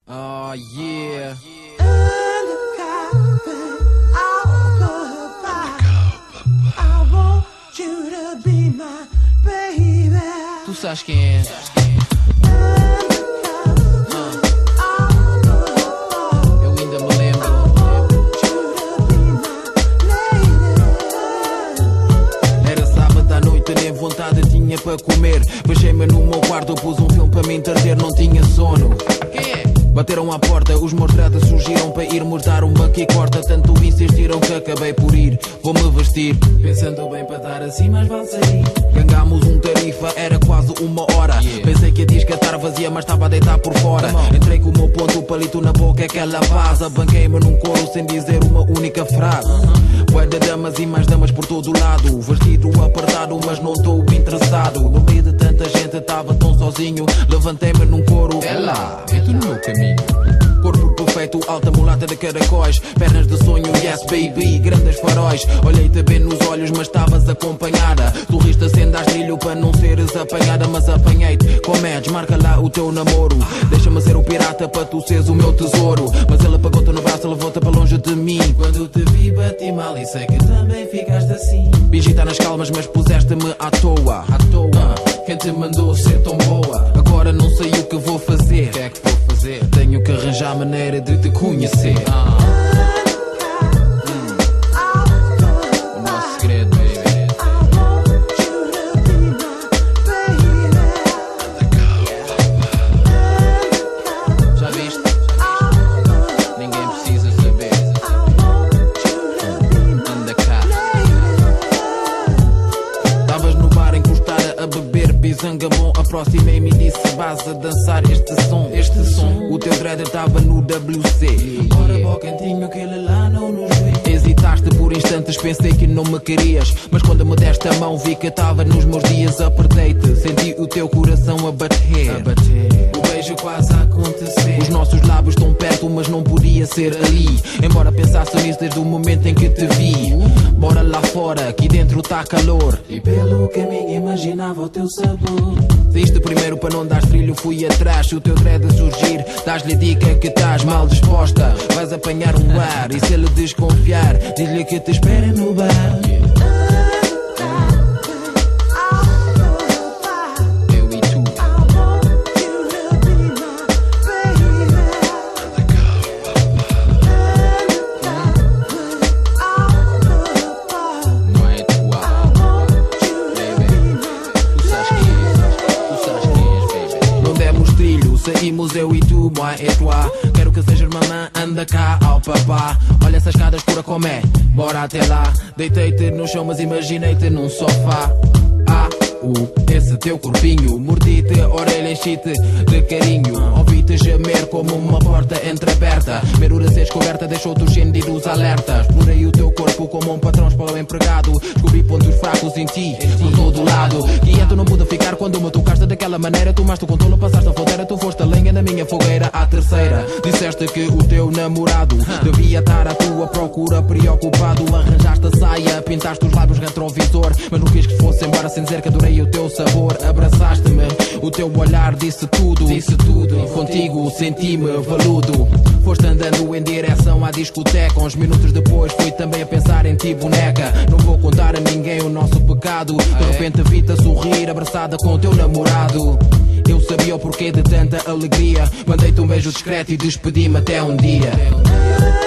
Oh yeah. Tu sabes quem é? Eu ainda me lembro. Era sábado à noite, nem vontade tinha para comer. Fechei-me no meu quarto, pus um filme para me entreter, não tinha sono. Quem é? Bateram à porta, os meus brothers surgiram para ir mordar uma que corta. Tanto insistiram que acabei por ir. Vou-me vestir, pensando bem para dar assim, mas vale sair. Gangámos um tarifa, era quase uma hora. Pensei que a disca estar vazia, mas estava a deitar por fora. Entrei com o meu ponto, o palito na boca, é que ela vaza. Banquei-me num coro sem dizer uma única frase. Bué de damas e mais damas por todo lado. Vestido apertado, mas não estou interessado. No meio de tanta gente, estava tão sozinho. Levantei-me num coro, é lá, entro no meu caminho. Corpo perfeito, alta mulata de caracóis. Pernas de sonho, yes baby, grandes faróis. Olhei-te bem nos olhos, mas estavas acompanhada. Sorriste acendas trilho para não seres apanhada. Mas apanhei-te, comedes, marca lá o teu namoro. Deixa-me ser o pirata para tu seres o meu tesouro. Mas ele apagou-te no braço, levou-te para longe de mim. Quando te vi bati mal e sei que também ficaste assim. Fingi estar nas calmas, mas puseste-me à toa. Quem te mandou ser tão boa? Agora não sei o que vou fazer. O que é que vou fazer? Tenho que arranjar maneira de te conhecer. O nosso segredo, baby. Já viste? Ninguém precisa saber. Anda cá. Estavas no bar encostada a beber pisangabon. Aproximei-me e disse: vas a dançar este som. O teu dreader estava no WC. Bora para o cantinho que ele lá não nos vê. Hesitaste por instantes, pensei que não me querias. Mas quando me deste a mão vi que estava nos meus dias. Apertei-te, senti o teu coração a bater. O beijo quase a acontecer. Os nossos lábios tão perto, mas não podia ser ali. Embora pensasse nisso desde o momento em que te vi. Bora lá fora, aqui dentro tá calor. E pelo caminho imaginava o teu sabor. Saíste primeiro para não dar trilho, fui atrás. Se o teu dread surgir, dás-lhe dica que estás mal disposta. Vais apanhar um ar e se ele desconfiar, diz-lhe que te espera no bar. Eu e tu. Não é tua, baby. Tu sabes quem és, baby. Não demos trilho, saímos eu e tu, moi et toi. Quero que sejas mamã, anda cá ao papá. Olha essas escadas escura como é, bora até lá. Deitei-te no chão mas imaginei-te num sofá. Esse teu corpinho, mordi-te a orelha, enchi-te de carinho. Ouvi-te gemer como uma porta entreaberta. Merura ser descoberta, deixou-te os sentidos alertas. Explorei o teu corpo como um patrão para o empregado. Descobri pontos fracos em ti, por todo lado. Quieto não pude ficar quando me tocaste daquela maneira. Tomaste o controle, passaste a fronteira. Tu foste a lenha na minha fogueira. À terceira, disseste que o teu namorado devia estar à tua procura, preocupado. Arranjaste a saia, pintaste os lábios retrovisor. Mas não quis que fosse embora sem dizer que adorei o teu sabor. Abraçaste-me, o teu olhar disse tudo. Contigo senti-me veludo. Foste andando em direção à discoteca. Uns minutos depois fui também a pensar em ti, boneca. Não vou contar a ninguém o nosso pecado. De repente vi-te a sorrir, abraçada com o teu namorado. Eu sabia o porquê de tanta alegria. Mandei-te um beijo discreto e despedi-me até um dia.